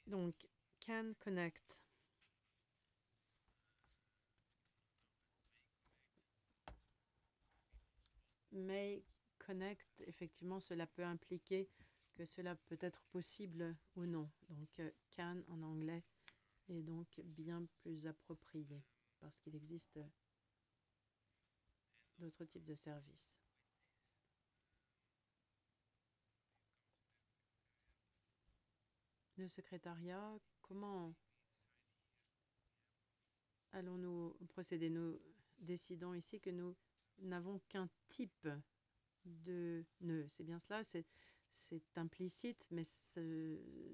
Donc, can connect. May connect, effectivement, cela peut impliquer que cela peut être possible ou non. Donc, can en anglais est donc bien plus approprié parce qu'il existe d'autres types de services. Le secrétariat, comment allons-nous procéder? Nous décidons ici que nous n'avons qu'un type de nœud. C'est bien cela, c'est implicite, mais